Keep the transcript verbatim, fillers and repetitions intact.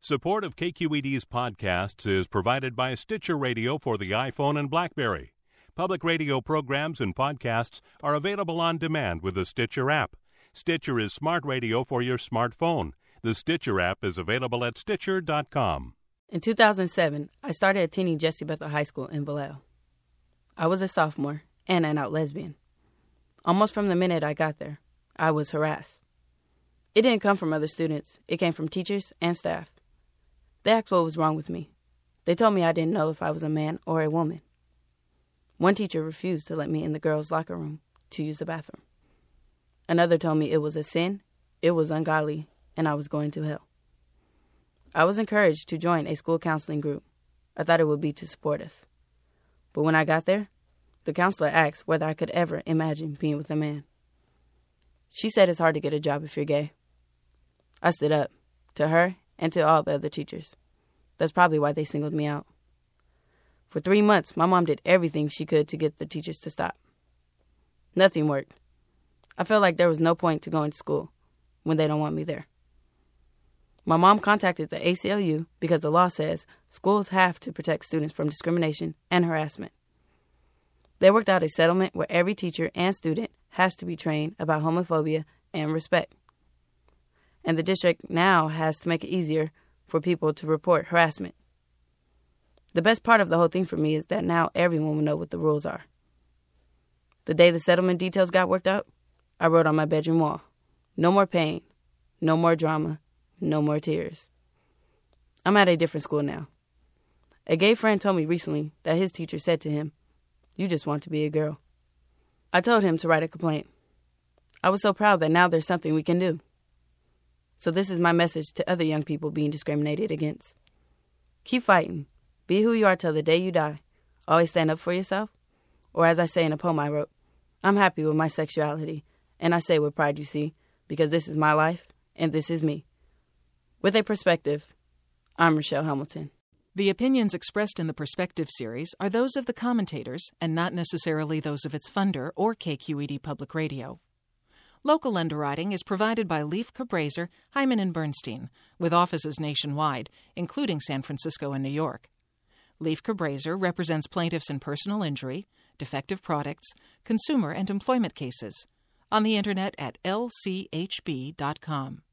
Support of K Q E D's podcasts is provided by Stitcher Radio for the iPhone and BlackBerry. Public radio programs and podcasts are available on demand with the Stitcher app. Stitcher is smart radio for your smartphone. The Stitcher app is available at Stitcher dot com. In two thousand seven, I started attending Jessie Bethel High School in Vallejo. I was a sophomore and an out lesbian. Almost from the minute I got there, I was harassed. It didn't come from other students. It came from teachers and staff. They asked what was wrong with me. They told me I didn't know if I was a man or a woman. One teacher refused to let me in the girls' locker room to use the bathroom. Another told me it was a sin, it was ungodly, and I was going to hell. I was encouraged to join a school counseling group. I thought it would be to support us. But when I got there, the counselor asked whether I could ever imagine being with a man. She said it's hard to get a job if you're gay. I stood up, to her and to all the other teachers. That's probably why they singled me out. For three months, my mom did everything she could to get the teachers to stop. Nothing worked. I felt like there was no point to going to school when they don't want me there. My mom contacted the A C L U because the law says schools have to protect students from discrimination and harassment. They worked out a settlement where every teacher and student has to be trained about homophobia and respect. And the district now has to make it easier for people to report harassment. The best part of the whole thing for me is that now everyone will know what the rules are. The day the settlement details got worked out, I wrote on my bedroom wall, "No more pain, no more drama, no more tears." I'm at a different school now. A gay friend told me recently that his teacher said to him, "You just want to be a girl." I told him to write a complaint. I was so proud that now there's something we can do. So this is my message to other young people being discriminated against. Keep fighting. Be who you are till the day you die. Always stand up for yourself. Or as I say in a poem I wrote, I'm happy with my sexuality, and I say with pride, you see, because this is my life, and this is me. With a perspective, I'm Rochelle Hamilton. The opinions expressed in the Perspective series are those of the commentators and not necessarily those of its funder or K Q E D Public Radio. Local underwriting is provided by Leif Cabraser, Hyman and Bernstein, with offices nationwide, including San Francisco and New York. Leif Cabraser represents plaintiffs in personal injury, defective products, consumer and employment cases. On the Internet at L C H B dot com.